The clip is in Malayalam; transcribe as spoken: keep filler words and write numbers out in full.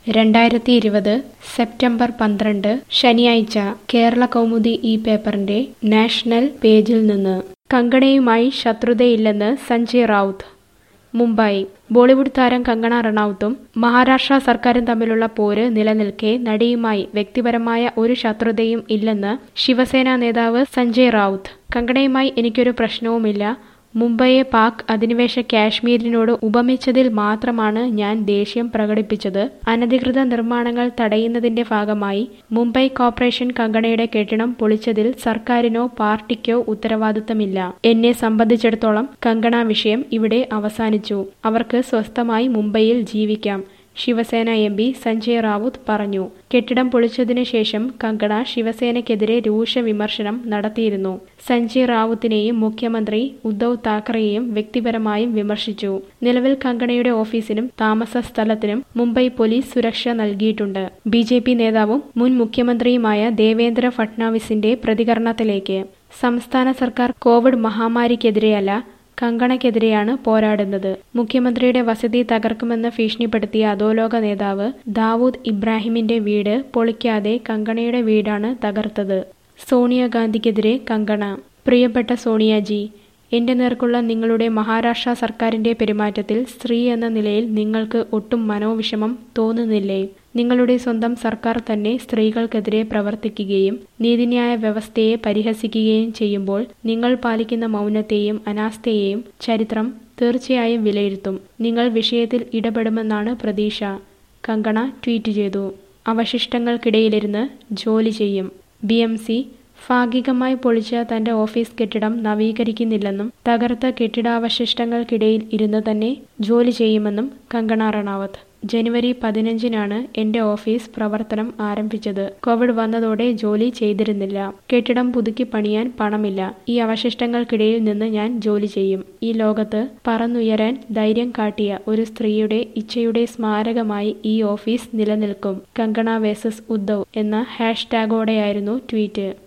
രണ്ടായിരത്തി ഇരുപത് സെപ്റ്റംബർ പന്ത്രണ്ട് ശനിയാഴ്ച കേരള കൗമുദി ഈ പേപ്പറിന്റെ നാഷണൽ പേജിൽ നിന്ന് കങ്കണയുമായി ശത്രുതയില്ലെന്ന് സഞ്ജയ് റൌത്ത്. മുംബൈ. ബോളിവുഡ് താരം കങ്കണ റണൌത്തും മഹാരാഷ്ട്ര സർക്കാരും തമ്മിലുള്ള പോര് നിലനിൽക്കെ നടിയുമായി വ്യക്തിപരമായ ഒരു ശത്രുതയും ഇല്ലെന്ന് ശിവസേന നേതാവ് സഞ്ജയ് റൌത്ത്. കങ്കണയുമായി എനിക്കൊരു പ്രശ്നവുമില്ല. മുംബൈയെ പാക് അധിനിവേശ കാശ്മീരിനോട് ഉപമിച്ചതിൽ മാത്രമാണ് ഞാൻ ദേഷ്യം പ്രകടിപ്പിച്ചത്. അനധികൃത നിർമ്മാണങ്ങൾ തടയുന്നതിന്റെ ഭാഗമായി മുംബൈ കോർപ്പറേഷൻ കങ്കണയുടെ കെട്ടിടം പൊളിച്ചതിൽ സർക്കാരിനോ പാർട്ടിക്കോ ഉത്തരവാദിത്തമില്ല. എന്നെ സംബന്ധിച്ചിടത്തോളം കങ്കണ വിഷയം ഇവിടെ അവസാനിച്ചു. അവർക്ക് സ്വസ്ഥമായി മുംബൈയിൽ ജീവിക്കാം. ശിവസേന എം പി സഞ്ജയ് റാവുത്ത് പറഞ്ഞു. കെട്ടിടം പൊളിച്ചതിനു ശേഷം കങ്കണ ശിവസേനയ്ക്കെതിരെ രൂക്ഷ വിമർശനം നടത്തിയിരുന്നു. സഞ്ജയ് റാവുത്തിനെയും മുഖ്യമന്ത്രി ഉദ്ധവ് താക്കറെയും വ്യക്തിപരമായും വിമർശിച്ചു. നിലവിൽ കങ്കണയുടെ ഓഫീസിനും താമസ സ്ഥലത്തിനും മുംബൈ പോലീസ് സുരക്ഷ നൽകിയിട്ടുണ്ട്. ബി ജെ പി നേതാവും മുൻ മുഖ്യമന്ത്രിയുമായ ദേവേന്ദ്ര ഫട്നാവിസിന്റെ പ്രതികരണത്തിലേക്ക്. സംസ്ഥാന സർക്കാർ കോവിഡ് മഹാമാരിക്കെതിരെയല്ല, കങ്കണയ്ക്കെതിരെയാണ് പോരാടുന്നത്. മുഖ്യമന്ത്രിയുടെ വസതി തകർക്കുമെന്ന് ഭീഷണിപ്പെടുത്തിയ അധോലോക നേതാവ് ദാവൂദ് ഇബ്രാഹിമിന്റെ വീട് പൊളിക്കാതെ കങ്കണയുടെ വീടാണ് തകർത്തത്. സോണിയാഗാന്ധിക്കെതിരെ കങ്കണ. പ്രിയപ്പെട്ട സോണിയാജി, എന്റെ നേർക്കുള്ള നിങ്ങളുടെ മഹാരാഷ്ട്ര സർക്കാരിന്റെ പെരുമാറ്റത്തിൽ സ്ത്രീ എന്ന നിലയിൽ നിങ്ങൾക്ക് ഒട്ടും മനോവിഷമം തോന്നുന്നില്ലേ? നിങ്ങളുടെ സ്വന്തം സർക്കാർ തന്നെ സ്ത്രീകൾക്കെതിരെ പ്രവർത്തിക്കുകയും നീതിന്യായ വ്യവസ്ഥയെ പരിഹസിക്കുകയും ചെയ്യുമ്പോൾ നിങ്ങൾ പാലിക്കുന്ന മൗനത്തെയും അനാസ്ഥയെയും ചരിത്രം തീർച്ചയായും വിലയിരുത്തും. നിങ്ങൾ വിഷയത്തിൽ ഇടപെടുമെന്നാണ് പ്രതീക്ഷ. കങ്കണ ട്വീറ്റ് ചെയ്തു. അവശിഷ്ടങ്ങൾക്കിടയിലിരുന്ന് ജോലി ചെയ്യും. ബി എം സി ഭാഗികമായി പൊളിച്ച തന്റെ ഓഫീസ് കെട്ടിടം നവീകരിക്കുന്നില്ലെന്നും തകർത്ത കെട്ടിടാവശിഷ്ടങ്ങൾക്കിടയിൽ ഇരുന്ന് തന്നെ ജോലി ചെയ്യുമെന്നും കങ്കണ റണൌത്ത്. ജനുവരി പതിനഞ്ചിനാണ് എന്റെ ഓഫീസ് പ്രവർത്തനം ആരംഭിച്ചത്. കോവിഡ് വന്നതോടെ ജോലി ചെയ്തിരുന്നില്ല. കെട്ടിടം പുതുക്കി പണിയാൻ പണമില്ല. ഈ അവശിഷ്ടങ്ങൾക്കിടയിൽ നിന്ന് ഞാൻ ജോലി ചെയ്യും. ഈ ലോകത്ത് പറന്നുയരാൻ ധൈര്യം കാട്ടിയ ഒരു സ്ത്രീയുടെ ഇച്ഛയുടെ സ്മാരകമായി ഈ ഓഫീസ് നിലനിൽക്കും. കങ്കണ വേഴ്സസ് ഉദ്ധവ് എന്ന ഹാഷ്ടാഗോടെയായിരുന്നു ട്വീറ്റ്.